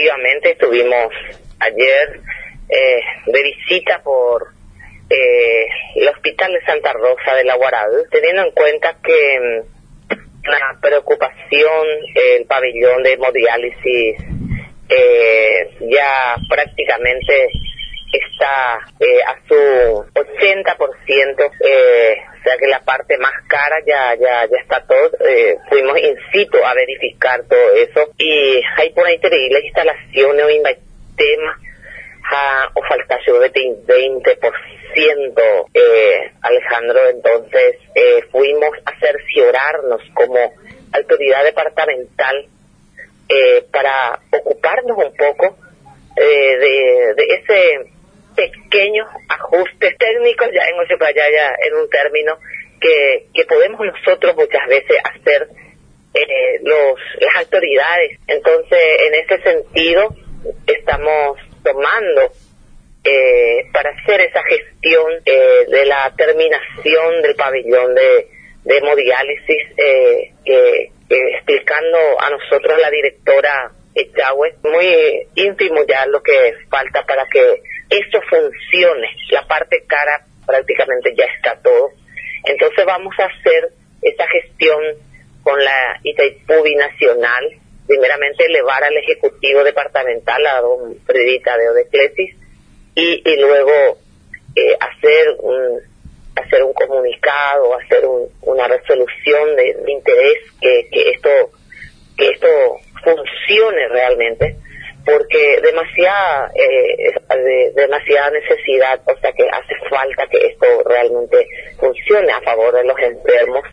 efectivamente estuvimos ayer de visita por el Hospital de Santa Rosa de la Guaral, teniendo en cuenta que la preocupación, el pabellón de hemodiálisis ya prácticamente está a su 80%, o sea que la parte más cara ya está todo. Fuimos in situ a verificar todo eso y hay por ahí las instalaciones o temas o falta yo de 20%, Alejandro. Entonces fuimos a cerciorarnos como autoridad departamental para ocuparnos un poco de ese pequeños ajustes técnicos, ya en un término que podemos nosotros muchas veces hacer las autoridades. Entonces, en ese sentido, estamos tomando para hacer esa gestión de la terminación del pabellón de hemodiálisis, explicando a nosotros la directora Echagüe, muy íntimo ya lo que falta para que esto funcione. La parte cara prácticamente ya está todo. Entonces vamos a hacer esa gestión con la Itaipú Binacional, primeramente elevar al Ejecutivo Departamental, a don Freddy Tadeo de Clesis, y luego hacer un comunicado, hacer una resolución de interés que esto funcione realmente, porque demasiada necesidad, o sea que hace falta que esto realmente funcione a favor de los enfermos.